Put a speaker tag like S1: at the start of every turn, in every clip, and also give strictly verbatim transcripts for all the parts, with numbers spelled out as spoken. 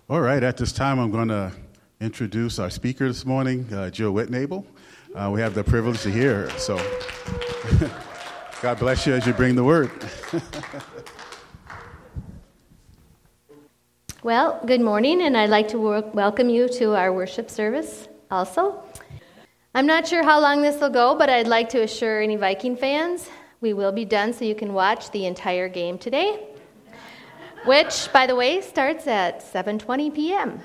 S1: All right, at this time, I'm going to introduce our speaker this morning, uh, Jill Whitnable. Uh, we have the privilege to hear her, so God bless you as you bring the word.
S2: Well, good morning, and I'd like to work, welcome you to our worship service also. I'm not sure how long this will go, but I'd like to assure any Viking fans we will be done so you can watch the entire game today, which, by the way, starts at seven twenty p.m.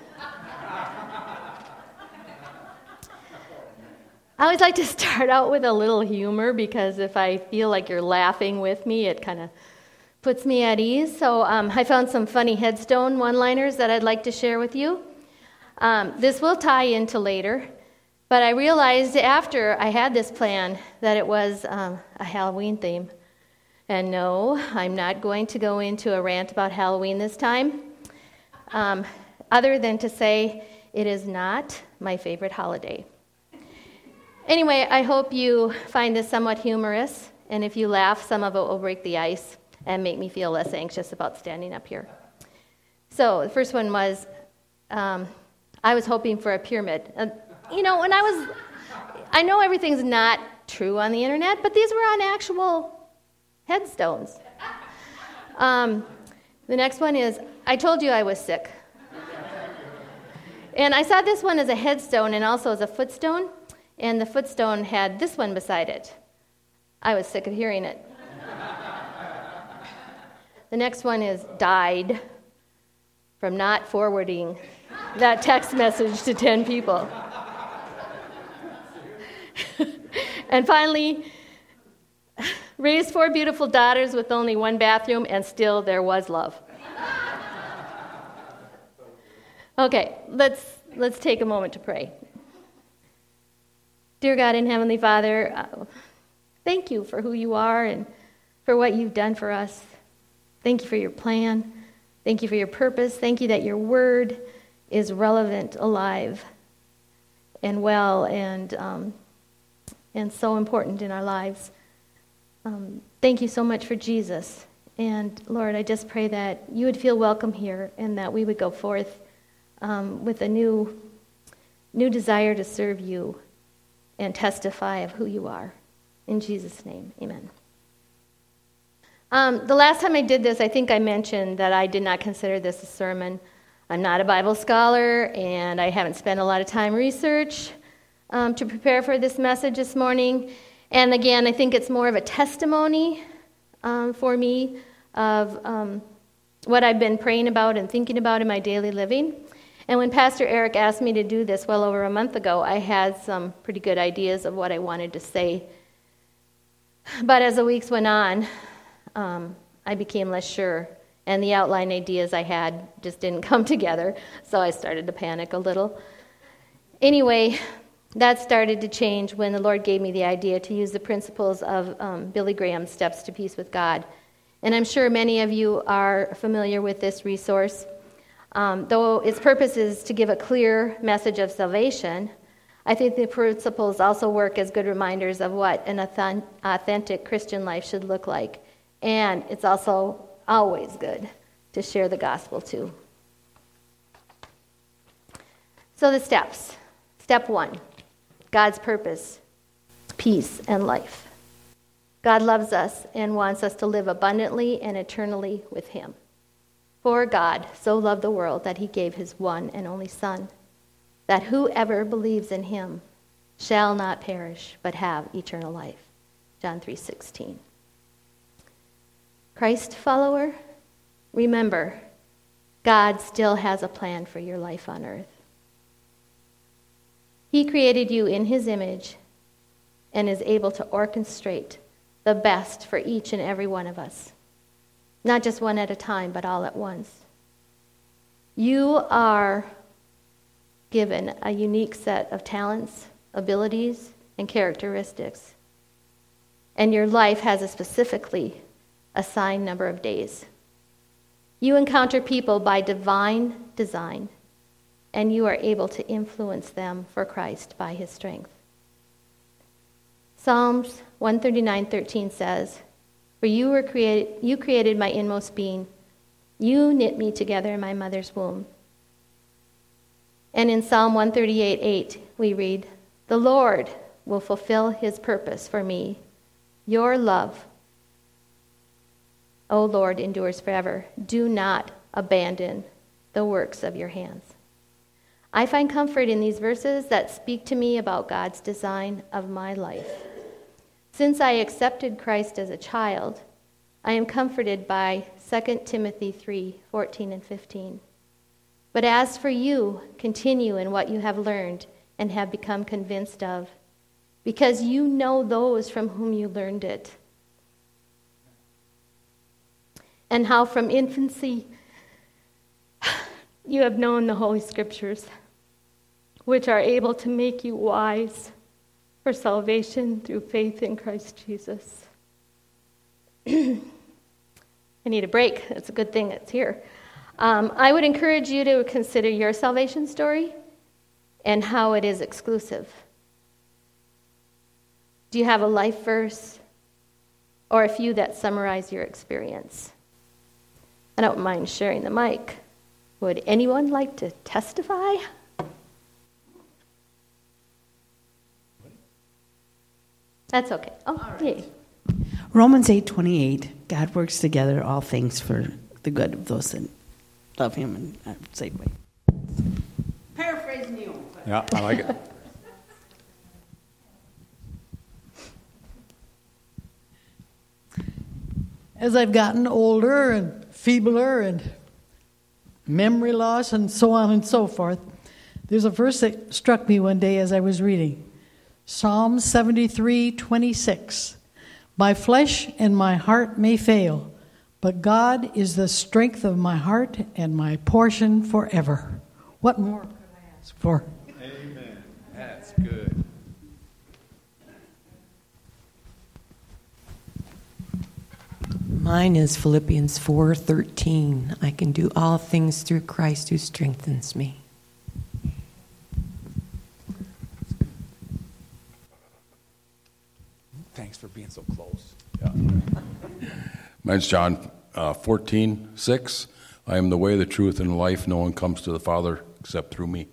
S2: I always like to start out with a little humor because if I feel like you're laughing with me, it kind of puts me at ease. So um, I found some funny headstone one-liners that I'd like to share with you. Um, this will tie into later, but I realized after I had this plan that it was um, a Halloween theme. And no, I'm not going to go into a rant about Halloween this time, um, other than to say it is not my favorite holiday. Anyway, I hope you find this somewhat humorous, and if you laugh, some of it will break the ice and make me feel less anxious about standing up here. So the first one was, um, I was hoping for a pyramid. Uh, you know, when I was, I know everything's not true on the internet, but these were on actual headstones. Um, the next one is, I told you I was sick. And I saw this one as a headstone and also as a footstone, and the footstone had this one beside it. I was sick of hearing it. The next one is died from not forwarding that text message to ten people. And finally, raised four beautiful daughters with only one bathroom, and still there was love. Okay, let's let's take a moment to pray. Dear God and Heavenly Father, uh, thank you for who you are and for what you've done for us. Thank you for your plan. Thank you for your purpose. Thank you that your word is relevant, alive, and well, and um, and so important in our lives. Um, thank you so much for Jesus. And Lord, I just pray that you would feel welcome here and that we would go forth um, with a new, new desire to serve you and testify of who you are. In Jesus' name, amen. Um, the last time I did this, I think I mentioned that I did not consider this a sermon. I'm not a Bible scholar, and I haven't spent a lot of time research um, to prepare for this message this morning. And again, I think it's more of a testimony um, for me of um, what I've been praying about and thinking about in my daily living. And when Pastor Eric asked me to do this well over a month ago, I had some pretty good ideas of what I wanted to say. But as the weeks went on, um, I became less sure, and the outline ideas I had just didn't come together, so I started to panic a little. Anyway, that started to change when the Lord gave me the idea to use the principles of um, Billy Graham's Steps to Peace with God. And I'm sure many of you are familiar with this resource. Um, though its purpose is to give a clear message of salvation, I think the principles also work as good reminders of what an authentic Christian life should look like. And it's also always good to share the gospel too. So the steps. Step one, God's purpose, peace, and life. God loves us and wants us to live abundantly and eternally with him. For God so loved the world that he gave his one and only Son, that whoever believes in him shall not perish but have eternal life. John three sixteen. Christ follower, remember, God still has a plan for your life on earth. He created you in his image and is able to orchestrate the best for each and every one of us. Not just one at a time, but all at once. You are given a unique set of talents, abilities, and characteristics. And your life has a specifically assigned number of days. You encounter people by divine design, and you are able to influence them for Christ by his strength. Psalms one thirty-nine thirteen says, For you were created, you created my inmost being. You knit me together in my mother's womb. And in Psalm one thirty-eight eight, we read, "The Lord will fulfill his purpose for me. Your love, O Lord, endures forever. Do not abandon the works of your hands." I find comfort in these verses that speak to me about God's design of my life. Since I accepted Christ as a child, I am comforted by Second Timothy three fourteen and fifteen. "But as for you, continue in what you have learned and have become convinced of, because you know those from whom you learned it, and how from infancy you have known the Holy Scriptures, which are able to make you wise for salvation through faith in Christ Jesus." I need a break. It's a good thing it's here. Um, I would encourage you to consider your salvation story and how it is exclusive. Do you have a life verse or a few that summarize your experience? I don't mind sharing the mic. Would anyone like to testify? That's okay. Oh, right. Yay.
S3: Romans eight twenty-eight, God works together all things for the good of those that love him and are saved by him. Paraphrasing you.
S4: Yeah, I like it.
S5: As I've gotten older and feebler and memory loss and so on and so forth, there's a verse that struck me one day as I was reading. Psalm seventy-three twenty-six. "My flesh and my heart may fail, but God is the strength of my heart and my portion forever." What more could I ask for?
S4: Amen. That's good.
S6: Mine is Philippians four thirteen. "I can do all things through Christ who strengthens me."
S4: Thanks for being so close.
S7: Yeah. Mine's John uh, fourteen six. "I am the way, the truth, and the life. No one comes to the Father except through me."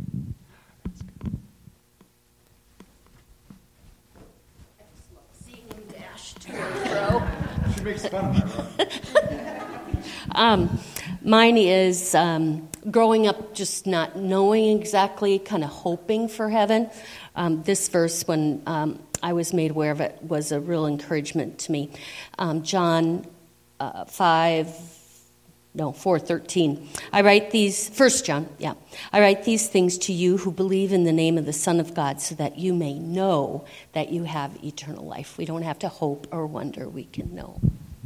S4: She makes fun of me.
S8: um, mine is um, growing up just not knowing exactly, kind of hoping for heaven. Um, this verse, when um, I was made aware of it, was a real encouragement to me. Um, John uh, five, no, four thirteen. I write these, First John, yeah. "I write these things to you who believe in the name of the Son of God, so that you may know that you have eternal life." We don't have to hope or wonder, we can know.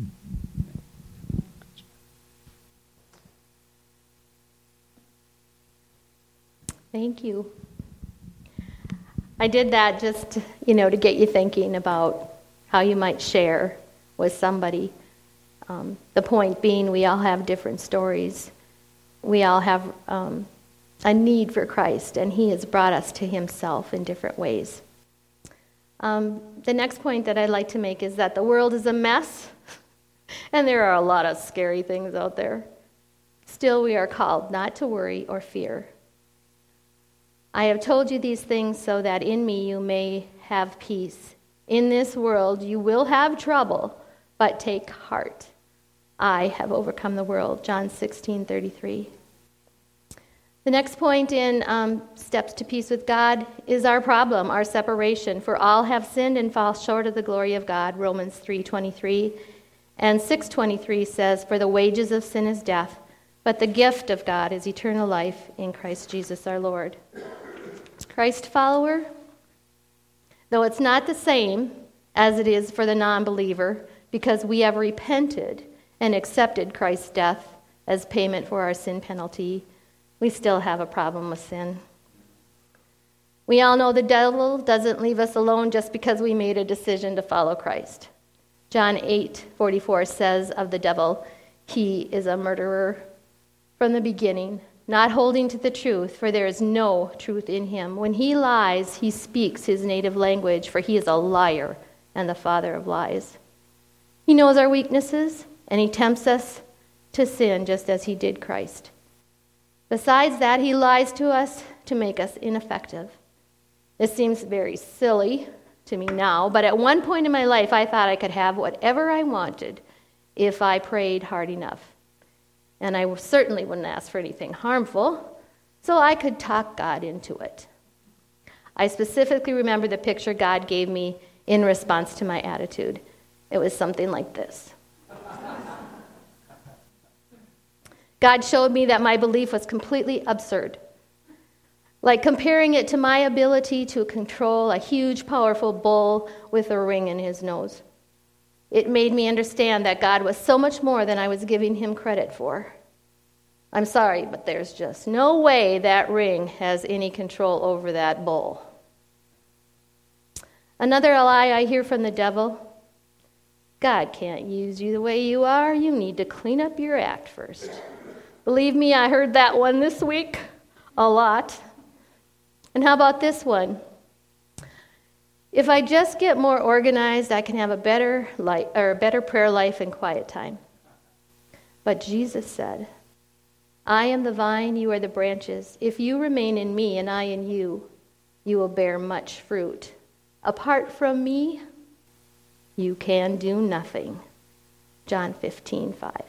S2: Thank you. I did that just, you know, to get you thinking about how you might share with somebody. Um, the point being, we all have different stories. We all have um, a need for Christ, and he has brought us to himself in different ways. Um, the next point that I'd like to make is that the world is a mess, and there are a lot of scary things out there. Still, we are called not to worry or fear. "I have told you these things so that in me you may have peace. In this world you will have trouble, but take heart. I have overcome the world." John sixteen thirty-three. The next point in um, Steps to Peace with God is our problem, our separation. "For all have sinned and fall short of the glory of God." Romans three twenty-three. And six twenty-three says, "For the wages of sin is death, but the gift of God is eternal life in Christ Jesus our Lord." Christ follower, though it's not the same as it is for the non-believer, because we have repented and accepted Christ's death as payment for our sin penalty, we still have a problem with sin. We all know the devil doesn't leave us alone just because we made a decision to follow Christ. John eight forty-four says of the devil, "He is a murderer from the beginning, not holding to the truth, for there is no truth in him. When he lies, he speaks his native language, for he is a liar and the father of lies." He knows our weaknesses, and he tempts us to sin just as he did Christ. Besides that, he lies to us to make us ineffective. This seems very silly to me now, but at one point in my life, I thought I could have whatever I wanted if I prayed hard enough. And I certainly wouldn't ask for anything harmful, so I could talk God into it. I specifically remember the picture God gave me in response to my attitude. It was something like this. God showed me that my belief was completely absurd. Like comparing it to my ability to control a huge, powerful bull with a ring in his nose. It made me understand that God was so much more than I was giving him credit for. I'm sorry, but there's just no way that ring has any control over that bull. Another lie I hear from the devil: God can't use you the way you are. You need to clean up your act first. Believe me, I heard that one this week a lot. And how about this one? If I just get more organized, I can have a better life, or a better prayer life and quiet time. But Jesus said, I am the vine, you are the branches. If you remain in me and I in you, you will bear much fruit. Apart from me, you can do nothing. John fifteen five.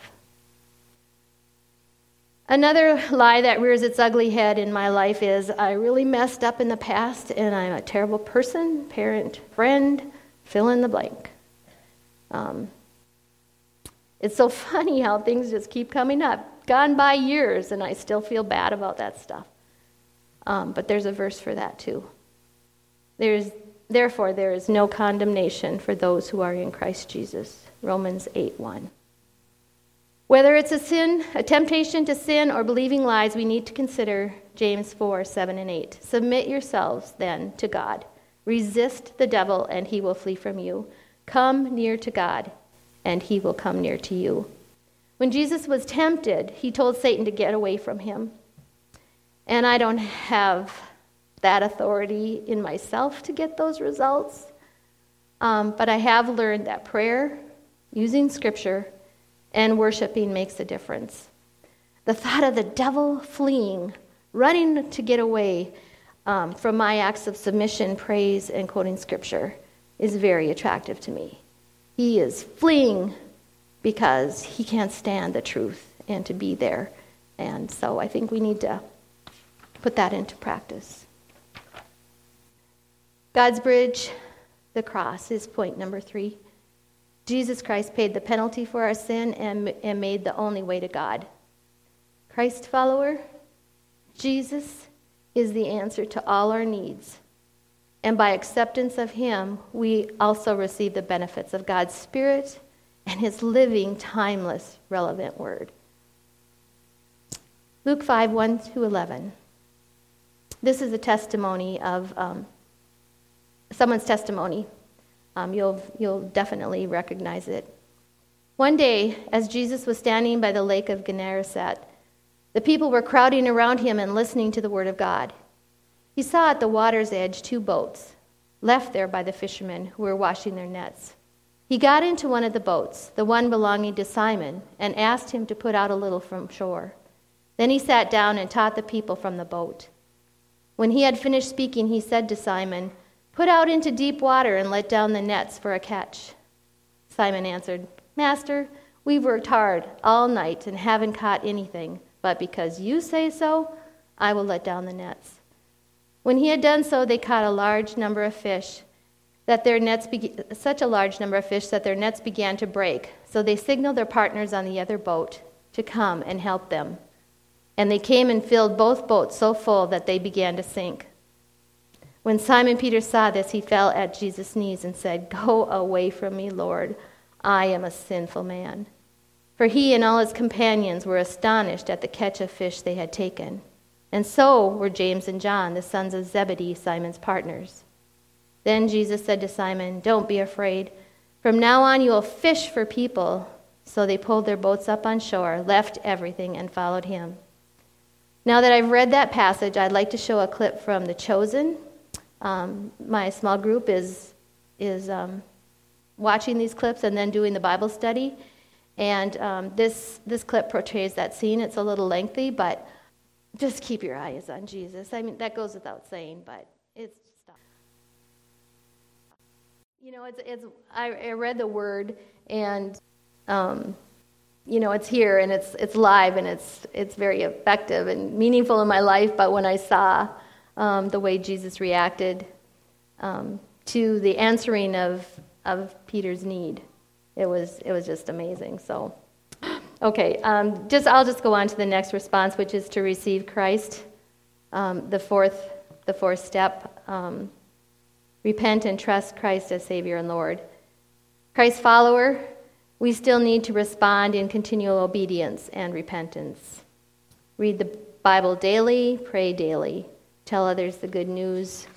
S2: Another lie that rears its ugly head in my life is I really messed up in the past and I'm a terrible person, parent, friend, fill in the blank. Um, it's so funny how things just keep coming up. Gone by years and I still feel bad about that stuff. Um, but there's a verse for that too. There's, therefore, there is no condemnation for those who are in Christ Jesus. Romans eight one. Whether it's a sin, a temptation to sin, or believing lies, we need to consider James four, seven, and eight. Submit yourselves, then, to God. Resist the devil, and he will flee from you. Come near to God, and he will come near to you. When Jesus was tempted, he told Satan to get away from him. And I don't have that authority in myself to get those results. Um, but I have learned that prayer, using Scripture, and worshiping makes a difference. The thought of the devil fleeing, running to get away um, from my acts of submission, praise, and quoting Scripture is very attractive to me. He is fleeing because he can't stand the truth and to be there. And so I think we need to put that into practice. God's bridge, the cross, is point number three. Jesus Christ paid the penalty for our sin and, and made the only way to God. Christ follower, Jesus is the answer to all our needs. And by acceptance of him, we also receive the benefits of God's Spirit and his living, timeless, relevant word. Luke five, one to eleven. This is a testimony of um, someone's testimony. Um, you'll, you'll definitely recognize it. One day, as Jesus was standing by the lake of Gennesaret, the people were crowding around him and listening to the word of God. He saw at the water's edge two boats, left there by the fishermen who were washing their nets. He got into one of the boats, the one belonging to Simon, and asked him to put out a little from shore. Then he sat down and taught the people from the boat. When he had finished speaking, he said to Simon, "Put out into deep water and let down the nets for a catch." Simon answered, "Master, we've worked hard all night and haven't caught anything, but because you say so, I will let down the nets." When he had done so, they caught a large number of fish, that their nets be- such a large number of fish that their nets began to break. So they signaled their partners on the other boat to come and help them. And they came and filled both boats so full that they began to sink. When Simon Peter saw this, he fell at Jesus' knees and said, "Go away from me, Lord. I am a sinful man." For he and all his companions were astonished at the catch of fish they had taken. And so were James and John, the sons of Zebedee, Simon's partners. Then Jesus said to Simon, "Don't be afraid. From now on you will fish for people." So they pulled their boats up on shore, left everything, and followed him. Now that I've read that passage, I'd like to show a clip from The Chosen. Um, my small group is is um, watching these clips and then doing the Bible study. And um, this this clip portrays that scene. It's a little lengthy, but just keep your eyes on Jesus. I mean, that goes without saying, but it's stuff. You know, it's it's. I, I read the Word, and um, you know, it's here and it's it's live and it's it's very effective and meaningful in my life. But when I saw um, the way Jesus reacted um, to the answering of of Peter's need, it was it was just amazing. So. Okay, um, just I'll just go on to the next response, which is to receive Christ. Um, the fourth, the fourth step: um, repent and trust Christ as Savior and Lord. Christ follower, we still need to respond in continual obedience and repentance. Read the Bible daily, pray daily, tell others the good news.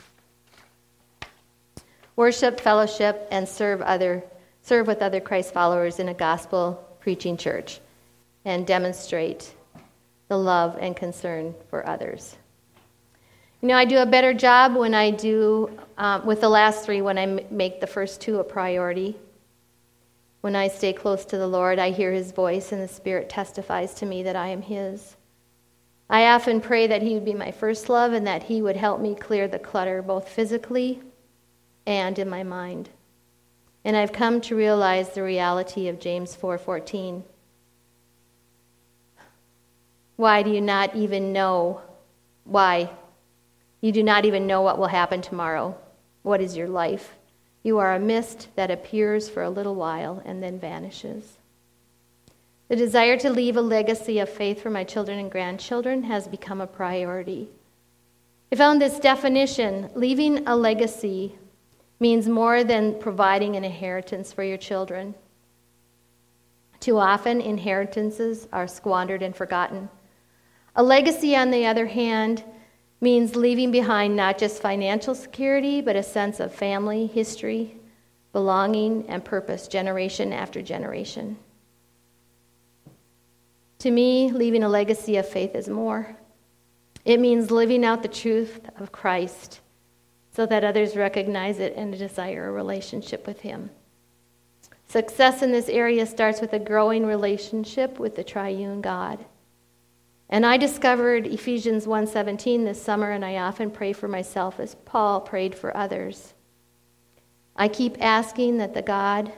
S2: Worship, fellowship, and serve other serve with other Christ followers in a gospel preaching church, and demonstrate the love and concern for others. You know, I do a better job when I do, um, with the last three, when I m- make the first two a priority. When I stay close to the Lord, I hear His voice, and the Spirit testifies to me that I am His. I often pray that He would be my first love and that He would help me clear the clutter, both physically and in my mind. And I've come to realize the reality of James four fourteen. Why do you not even know? Why? You do not even know what will happen tomorrow. What is your life? You are a mist that appears for a little while and then vanishes. The desire to leave a legacy of faith for my children and grandchildren has become a priority. I found this definition: leaving a legacy means more than providing an inheritance for your children. Too often, inheritances are squandered and forgotten. A legacy, on the other hand, means leaving behind not just financial security, but a sense of family, history, belonging, and purpose, generation after generation. To me, leaving a legacy of faith is more. It means living out the truth of Christ so that others recognize it and desire a relationship with Him. Success in this area starts with a growing relationship with the triune God. And I discovered Ephesians one seventeen this summer, and I often pray for myself as Paul prayed for others. I keep asking that the God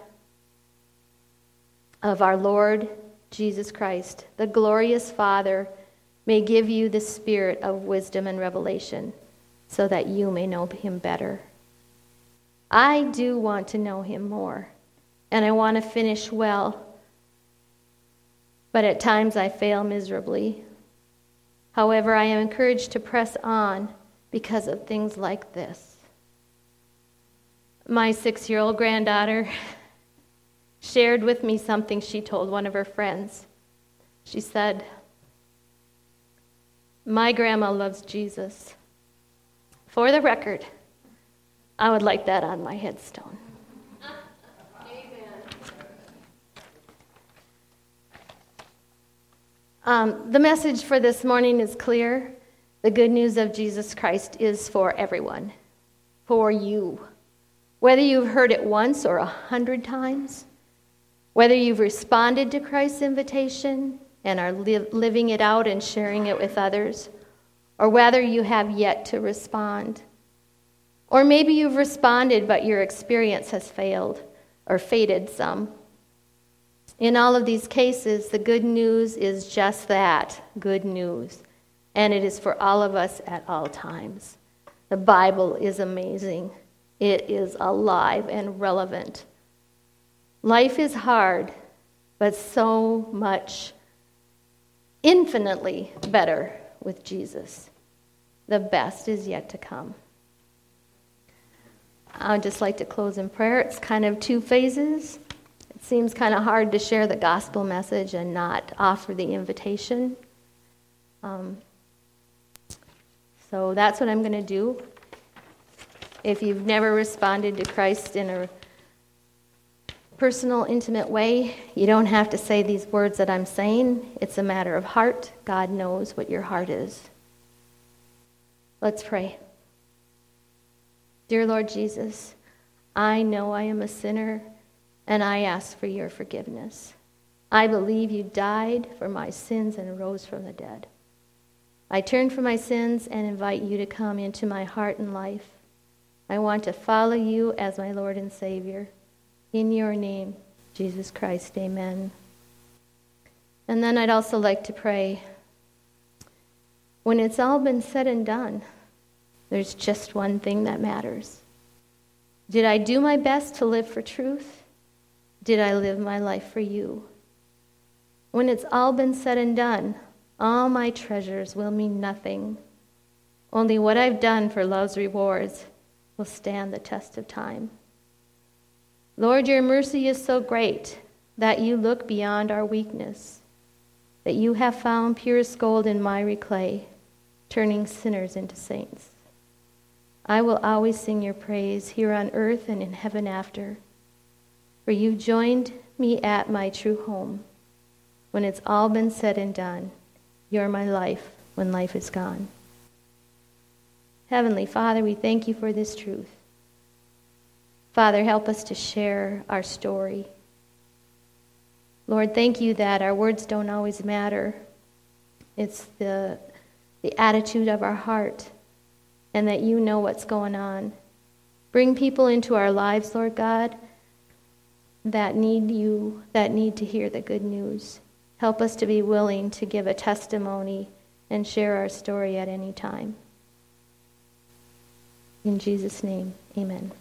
S2: of our Lord Jesus Christ, the glorious Father, may give you the spirit of wisdom and revelation, so that you may know Him better. I do want to know Him more, and I want to finish well, but at times I fail miserably. However, I am encouraged to press on because of things like this. My six-year-old granddaughter shared with me something she told one of her friends. She said, "My grandma loves Jesus. For the record, I would like that on my headstone." Amen. Um, the message for this morning is clear. The good news of Jesus Christ is for everyone, for you. Whether you've heard it once or a hundred times, whether you've responded to Christ's invitation and are li- living it out and sharing it with others, or whether you have yet to respond. Or maybe you've responded, but your experience has failed or faded some. In all of these cases, the good news is just that, good news. And it is for all of us at all times. The Bible is amazing. It is alive and relevant. Life is hard, but so much infinitely better with Jesus. The best is yet to come. I would just like to close in prayer. It's kind of two phases. It seems kind of hard to share the gospel message and not offer the invitation. Um, so that's what I'm going to do. If you've never responded to Christ in a personal, intimate way, you don't have to say these words that I'm saying. It's a matter of heart. God knows what your heart is. Let's pray. Dear Lord Jesus, I know I am a sinner, and I ask for your forgiveness. I believe you died for my sins and rose from the dead. I turn from my sins and invite you to come into my heart and life. I want to follow you as my Lord and Savior. In your name, Jesus Christ, amen. And then I'd also like to pray, when it's all been said and done, there's just one thing that matters. Did I do my best to live for truth? Did I live my life for you? When it's all been said and done, all my treasures will mean nothing. Only what I've done for love's rewards will stand the test of time. Lord, your mercy is so great that you look beyond our weakness, that you have found purest gold in miry clay, turning sinners into saints. I will always sing your praise here on earth and in heaven after, for you joined me at my true home. When it's all been said and done, you're my life when life is gone. Heavenly Father, we thank you for this truth. Father, help us to share our story. Lord, thank you that our words don't always matter. It's the, the attitude of our heart, and that you know what's going on. Bring people into our lives, Lord God, that need you, that need to hear the good news. Help us to be willing to give a testimony and share our story at any time. In Jesus' name, amen.